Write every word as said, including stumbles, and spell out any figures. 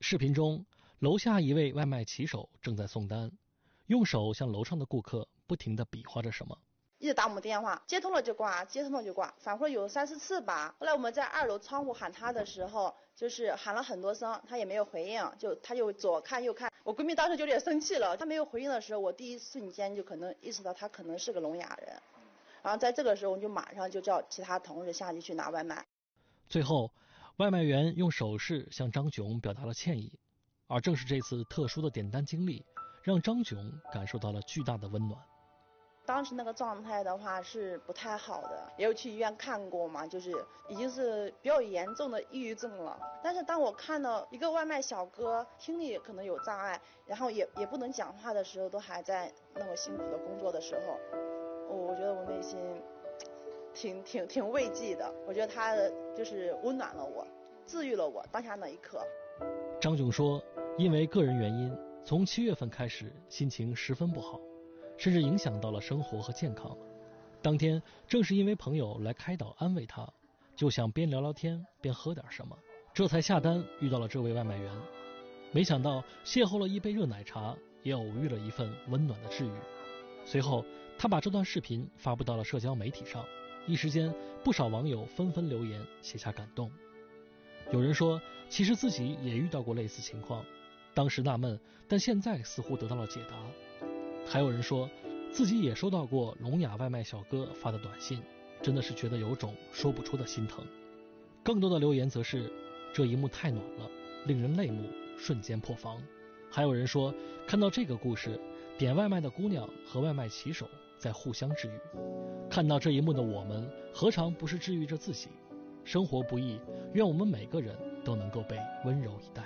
视频中，楼下一位外卖骑手正在送单，用手向楼上的顾客不停地比划着什么。 一直打我们电话，接通了就挂，接通了就挂，反复有三四次吧。后来我们在二楼窗户喊他的时候，就是喊了很多声，他也没有回应，就他就左看右看。我闺蜜当时就有点生气了，他没有回应的时候，我第一瞬间就可能意识到他可能是个聋哑人。然后在这个时候，我就马上就叫其他同事下去去拿外卖。 最后，外卖员用手势向张炯表达了歉意，而正是这次特殊的点单经历，让张炯感受到了巨大的温暖。 当时那个状态的话是不太好的，也有去医院看过嘛，就是已经是比较严重的抑郁症了。但是当我看到一个外卖小哥听力可能有障碍，然后也也不能讲话的时候，都还在那么辛苦的工作的时候，我觉得我内心挺挺挺慰藉的。我觉得他就是温暖了我，治愈了我当下那一刻。 张炯说，因为个人原因，从七月份开始心情十分不好，甚至影响到了生活和健康。当天正是因为朋友来开导安慰他，就想边聊聊天边喝点什么，这才下单遇到了这位外卖员。没想到邂逅了一杯热奶茶，也偶遇了一份温暖的治愈。随后他把这段视频发布到了社交媒体上，一时间不少网友纷纷留言写下感动。有人说其实自己也遇到过类似情况，当时纳闷，但现在似乎得到了解答。还有人说自己也收到过聋哑外卖小哥发的短信，真的是觉得有种说不出的心疼。更多的留言则是这一幕太暖了，令人泪目，瞬间破防。还有人说看到这个故事，点外卖的姑娘和外卖骑手在互相治愈。看到这一幕的我们，何尝不是治愈着自己？生活不易，愿我们每个人都能够被温柔以待。